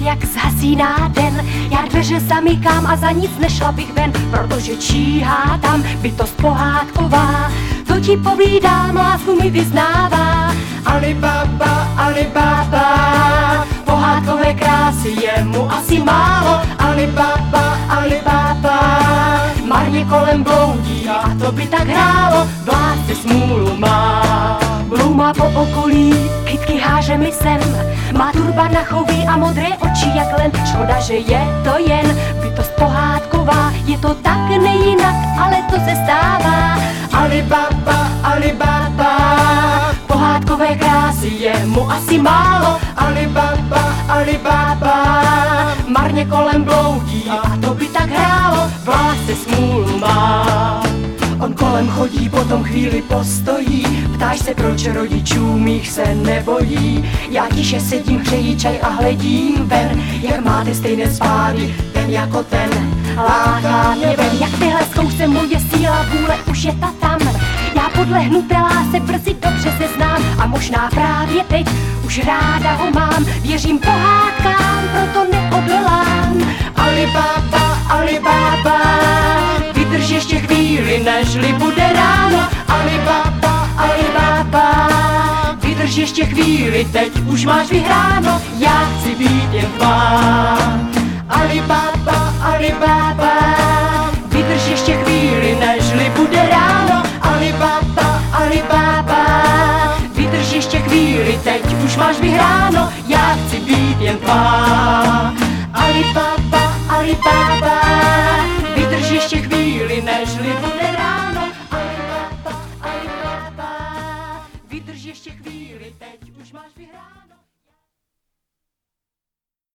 jak zhasíná den. Já dveře zamykám a za nic nešla bych ven, protože číhá tam bytost pohádková. To ti povídám, lásku mi vyznává. Alibaba, Alibaba, pohádkové krásy je mu asi málo. Alibaba, Alibaba, marně kolem bloudí a to by tak hrálo. V lásce smůlu má, bloumá po okolí, kytky háže mi sem. Má turban na chovy a modré oči jak len. Škoda, že je to jen bytost pohádková. Je to tak nejinak, ale to se stává. Alibaba, Alibaba, pohádkové krásy je mu asi málo. Alibaba, Alibaba, marně kolem bloudí a to by tak hrálo. V lásce smůlu má. On kolem chodí, potom chvíli postojí. Ptáš se, proč rodičů mých se nebojí. Já tiše sedím, hřeji čaj a hledím ven. Jak máte stejné spády, ten jako ten. Láká mě ven, jak tyhle zkoušce moje síla vůle už je ta tam. Já podlehnu té lásce, brzy dobře se znám. A možná právě teď už ráda ho mám. Věřím pohádkám, proto neodolám. Alibaba, Alibaba, vydrž ještě chvíli, nežli bude ráno. Alibaba, Alibaba, vydrž ještě chvíli, teď už máš vyhráno. Já chci být jen tvá. Alibaba, Alibaba, vydrž ještě chvíli, nežli bude ráno. Alibaba, Alibaba, vydrž ještě chvíli, teď už máš vyhráno. Já chci být jen tvá. Alibaba, Alibaba, vydrž ještě chvíli, nežli bude ráno. Alibaba, Alibaba, vydrž ještě chvíli, teď už máš vyhráno.